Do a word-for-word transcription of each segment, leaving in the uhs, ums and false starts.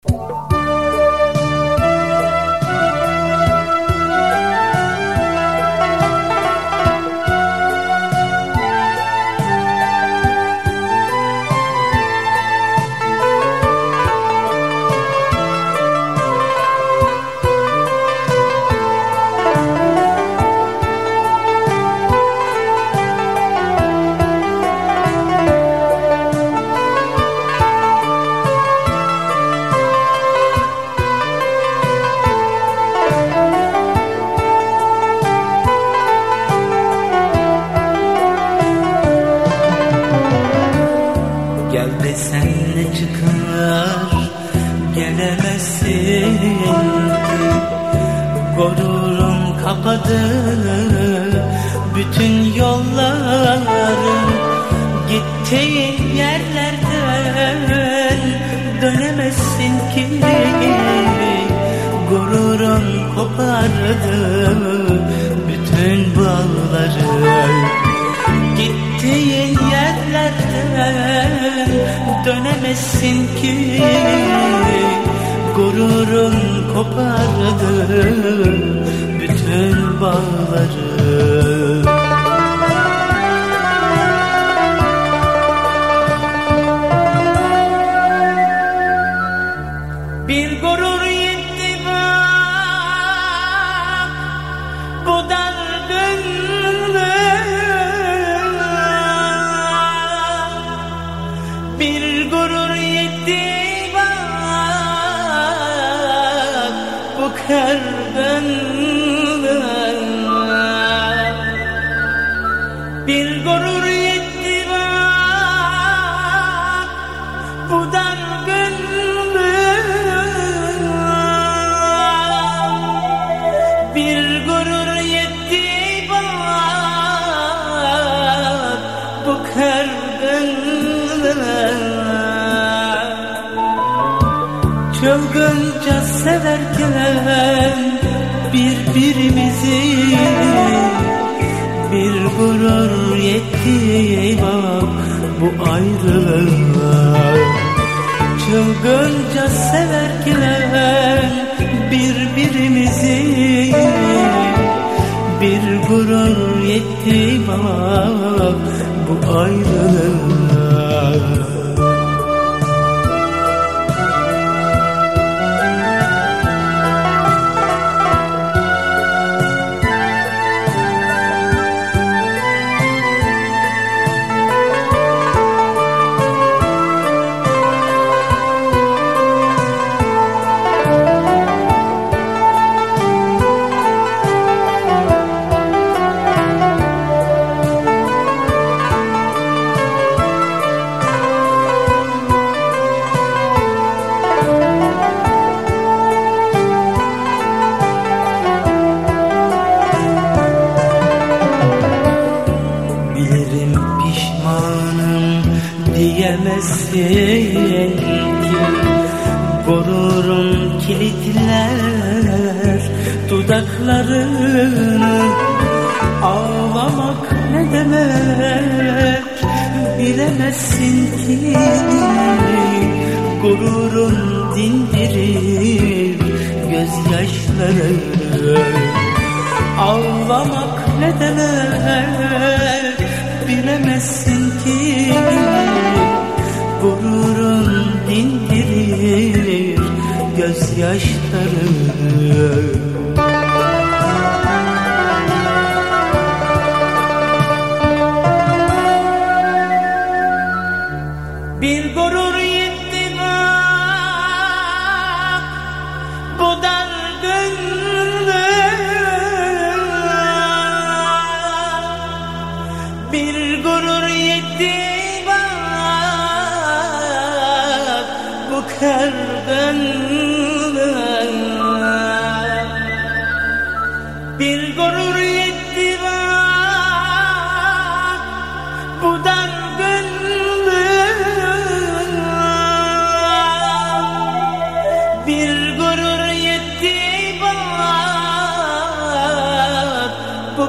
Bütün yollarım gittiğin yerlerden dönemezsin ki. Gururun kopardı bütün bağları. Gittiğin yerlerden dönemezsin ki. Gururun kopardı bütün bağları. Bir gurur yetti bak bu dargınlığa. Bir gurur yetti bak bu kırgınlığa. Bir gurur yetti bak bu dargınlığa. Bir gurur yetti bak bu kırgınlığa. Çılgınca severken birbirimizi, bir gurur yetti bak bu ayrılığa. Çılgınca severken birbirimizi, bir gurur yetti bak bu ayrılığa. Diyemezsin ki gururun kilitler dudaklarını. Ağlamak ne demek bilemezsin ki. Gururun dindirir gözyaşlarını. Ağlamak ne demek bilemezsin ki. Gururun dindirir gözyaşlarını. Bir gurur yetti bak bu dargınlığa. Bir gurur yetti bu kırgınlığa. Bir gurur yetti bak bu dargınlığa. Bir gurur yetti bak bu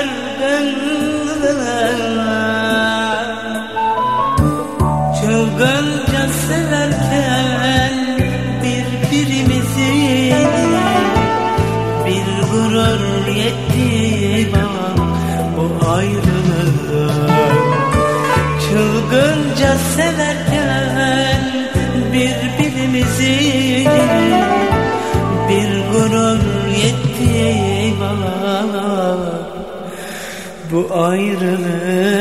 kırgınlığa. Çılgınca severken bir ayrılık. Çılgınca severken birbirimizi bir gurur yetti eyvah bu ayrılık.